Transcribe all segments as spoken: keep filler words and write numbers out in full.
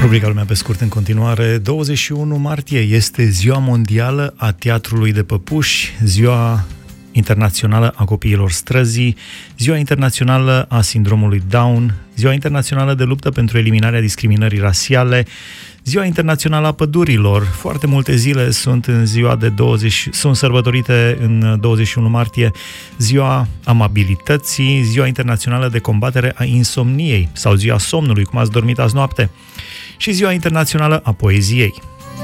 Rubrica Lumea pe scurt în continuare. douăzeci și unu martie este Ziua Mondială a Teatrului de Păpuși, Ziua Internațională a Copiilor Străzii, Ziua Internațională a Sindromului Down, Ziua Internațională de Luptă pentru Eliminarea Discriminării Rasiale, Ziua Internațională a Pădurilor. Foarte multe zile sunt în ziua de douăzeci, sunt sărbătorite în douăzeci și unu martie. Ziua Amabilității, Ziua Internațională de Combatere a Insomniei sau Ziua Somnului, cum ați dormit azi noapte, și Ziua Internațională a Poeziei.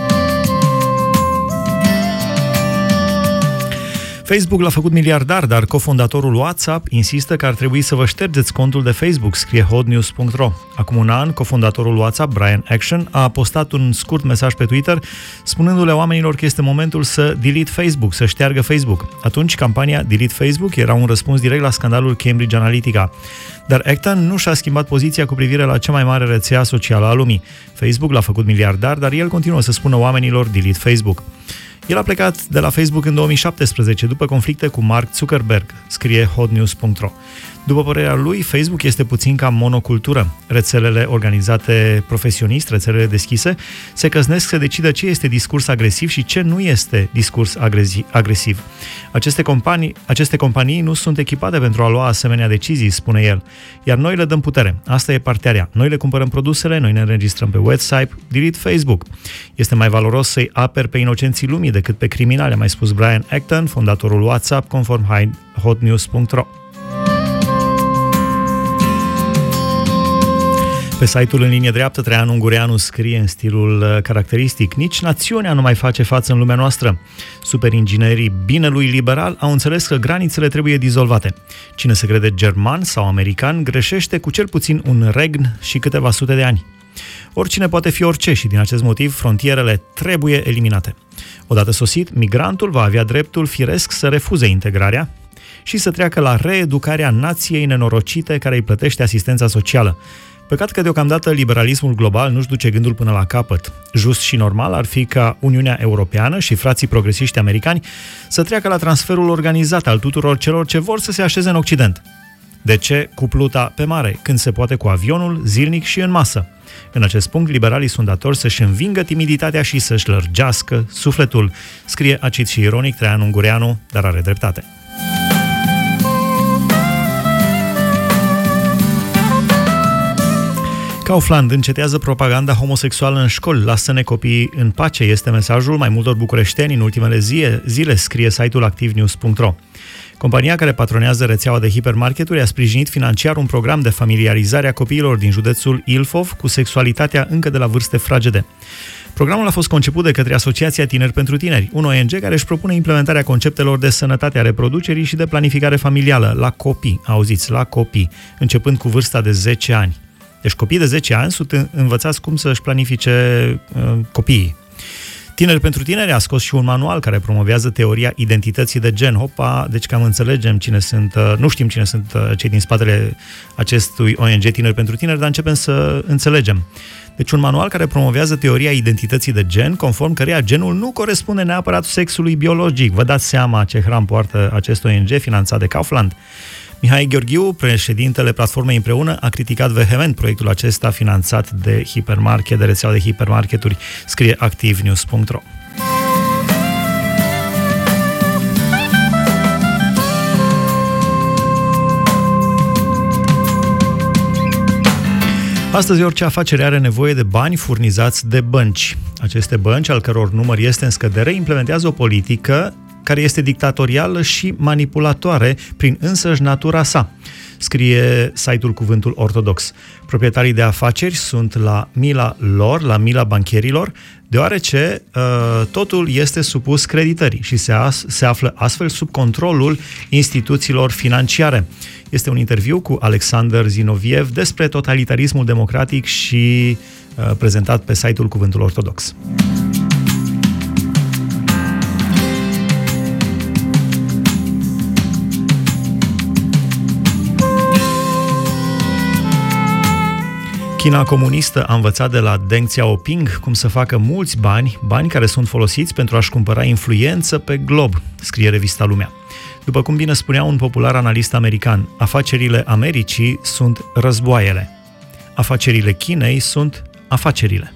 Facebook l-a făcut miliardar, dar cofondatorul WhatsApp insistă că ar trebui să vă ștergeți contul de Facebook, scrie hot news punct ro. Acum un an, cofondatorul WhatsApp, Brian Acton, a postat un scurt mesaj pe Twitter spunându-le oamenilor că este momentul să delete Facebook, să șteargă Facebook. Atunci, campania Delete Facebook era un răspuns direct la scandalul Cambridge Analytica. Dar Acton nu și-a schimbat poziția cu privire la cea mai mare rețea socială a lumii. Facebook l-a făcut miliardar, dar el continuă să spună oamenilor delete Facebook. El a plecat de la Facebook în două mii șaptesprezece, după conflicte cu Mark Zuckerberg, scrie hot news punct ro. După părerea lui, Facebook este puțin ca monocultură. Rețelele organizate profesionist, rețelele deschise, se căznesc să decidă ce este discurs agresiv și ce nu este discurs agresiv. Aceste companii, aceste companii nu sunt echipate pentru a lua asemenea decizii, spune el. Iar noi le dăm putere. Asta e partea rea. Noi le cumpărăm produsele, noi ne înregistrăm pe website, delete Facebook. Este mai valoros să-i aperi pe inocenții lumii decât pe criminali, a mai spus Brian Acton, fondatorul WhatsApp, conform hot news punct ro. Pe site-ul În linie dreaptă, Traian Ungureanu scrie în stilul caracteristic: nici națiunea nu mai face față în lumea noastră. Superinginerii binelui liberal au înțeles că granițele trebuie dizolvate. Cine se crede german sau american greșește cu cel puțin un regn și câteva sute de ani. Oricine poate fi orice și din acest motiv frontierele trebuie eliminate. Odată sosit, migrantul va avea dreptul firesc să refuze integrarea și să treacă la reeducarea nației nenorocite care îi plătește asistența socială. Păcat că deocamdată liberalismul global nu-și duce gândul până la capăt. Just și normal ar fi ca Uniunea Europeană și frații progresiști americani să treacă la transferul organizat al tuturor celor ce vor să se așeze în Occident. De ce cu pluta pe mare, când se poate cu avionul, zilnic și în masă? În acest punct, liberalii sunt datori să-și învingă timiditatea și să-și lărgească sufletul, scrie acid și ironic Traian Ungureanu, dar are dreptate. Kaufland încetează propaganda homosexuală în școli, lasă-ne copiii în pace, este mesajul mai multor bucureșteni în ultimele zile, zile scrie site-ul activ news punct ro. Compania care patronează rețeaua de hipermarketuri a sprijinit financiar un program de familiarizare a copiilor din județul Ilfov cu sexualitatea încă de la vârste fragede. Programul a fost conceput de către Asociația Tineri pentru Tineri, un O N G care își propune implementarea conceptelor de sănătate a reproducerii și de planificare familială la copii, auziți, la copii, începând cu vârsta de zece ani. Deci copiii de zece ani sunt învățați cum să-și planifice uh, copiii. Tineri pentru Tineri a scos și un manual care promovează teoria identității de gen. Hopa, deci cam înțelegem cine sunt, uh, nu știm cine sunt uh, cei din spatele acestui O N G Tineri pentru Tineri, dar începem să înțelegem. Deci un manual care promovează teoria identității de gen, conform căreia genul nu corespunde neapărat sexului biologic. Vă dați seama ce hram poartă acest O N G finanțat de Kaufland. Mihai Gheorghiu, președintele platformei Împreună, a criticat vehement proiectul acesta finanțat de hipermarket, de rețeaua de hipermarketuri, scrie activ news punct ro. Astăzi, orice afacere are nevoie de bani furnizați de bănci. Aceste bănci, al căror număr este în scădere, implementează o politică care este dictatorială și manipulatoare prin însăși natura sa, scrie site-ul Cuvântul Ortodox. Proprietarii de afaceri sunt la mila lor, la mila bancherilor, deoarece uh, totul este supus creditării și se, as- se află astfel sub controlul instituțiilor financiare. Este un interviu cu Alexander Zinoviev despre totalitarismul democratic și uh, prezentat pe site-ul Cuvântul Ortodox. China comunistă a învățat de la Deng Xiaoping cum să facă mulți bani, bani care sunt folosiți pentru a-și cumpăra influență pe glob, scrie revista Lumea. După cum bine spunea un popular analist american, afacerile Americii sunt războaiele. Afacerile Chinei sunt afacerile.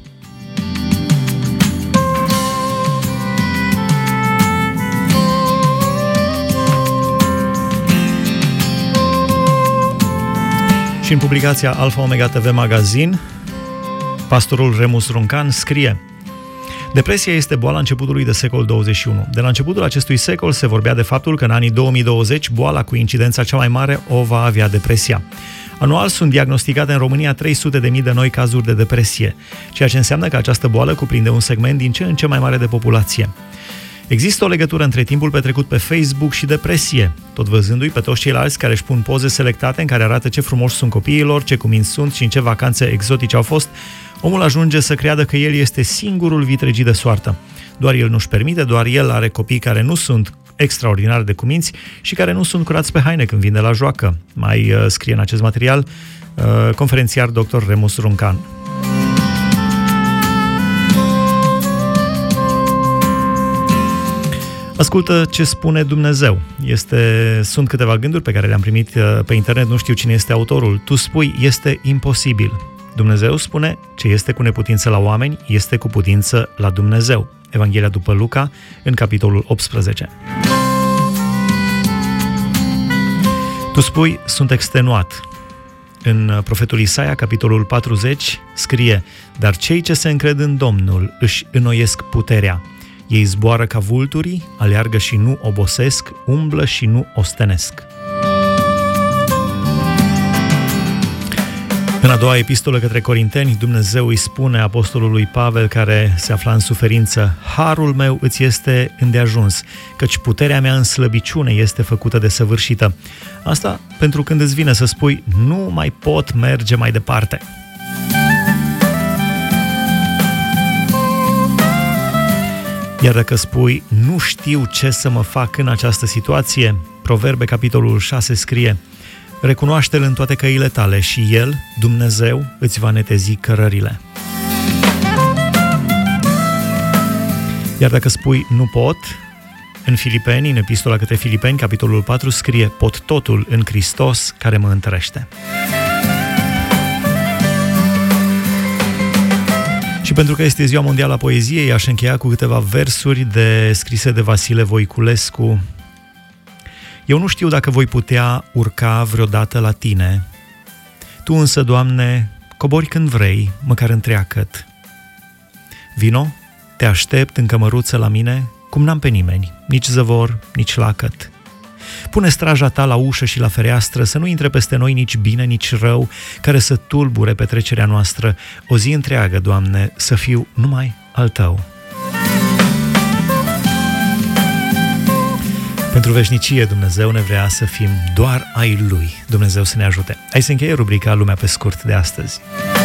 Și în publicația Alfa Omega T V Magazin, pastorul Remus Runcan scrie: depresia este boala începutului de secol douăzeci și unu. De la începutul acestui secol se vorbea de faptul că în anii două mii douăzeci boala cu incidența cea mai mare o va avea depresia. Anual sunt diagnosticate în România trei sute de mii de noi cazuri de depresie, ceea ce înseamnă că această boală cuprinde un segment din ce în ce mai mare de populație. Există o legătură între timpul petrecut pe Facebook și depresie. Tot văzându-i pe toți ceilalți care își pun poze selectate în care arată ce frumoși sunt copiilor, ce cuminți sunt și în ce vacanțe exotice au fost, omul ajunge să creadă că el este singurul vitregit de soartă. Doar el nu-și permite, doar el are copii care nu sunt extraordinar de cuminți și care nu sunt curați pe haine când vin de la joacă. Mai uh, scrie în acest material uh, conferențiar doctor Remus Runcan. Ascultă ce spune Dumnezeu. Este, sunt câteva gânduri pe care le-am primit pe internet, nu știu cine este autorul. Tu spui, este imposibil. Dumnezeu spune, ce este cu neputință la oameni, este cu putință la Dumnezeu. Evanghelia după Luca, în capitolul optsprezece. Tu spui, sunt extenuat. În profetul Isaia, capitolul patruzeci, scrie, dar cei ce se încred în Domnul își înnoiesc puterea. Ei zboară ca vulturii, aleargă și nu obosesc, umblă și nu ostenesc. În a doua epistolă către Corinteni, Dumnezeu îi spune apostolului Pavel, care se afla în suferință, harul meu îți este îndeajuns, căci puterea mea în slăbiciune este făcută de săvârșită. Asta pentru când îți vine să spui, nu mai pot merge mai departe. Iar dacă spui, nu știu ce să mă fac în această situație, Proverbe, capitolul șase, scrie, recunoaște-L în toate căile tale și El, Dumnezeu, îți va netezi cărările. Iar dacă spui, nu pot, în Filipeni, în epistola către Filipeni, capitolul patru, scrie, pot totul în Hristos care mă întărește. Și pentru că este Ziua Mondială a Poeziei, aș încheia cu câteva versuri de scrise de Vasile Voiculescu. Eu nu știu dacă voi putea urca vreodată la tine. Tu însă, Doamne, cobori când vrei, măcar întreagăt. Vino, te aștept în cămăruță la mine, cum n-am pe nimeni, nici zăvor, nici lacăt. Pune straja ta la ușă și la fereastră, să nu intre peste noi nici bine, nici rău, care să tulbure petrecerea noastră. O zi întreagă, Doamne, să fiu numai al Tău. Pentru veșnicie, Dumnezeu ne vrea să fim doar ai Lui. Dumnezeu să ne ajute. Hai să încheie rubrica Lumea pe scurt de astăzi.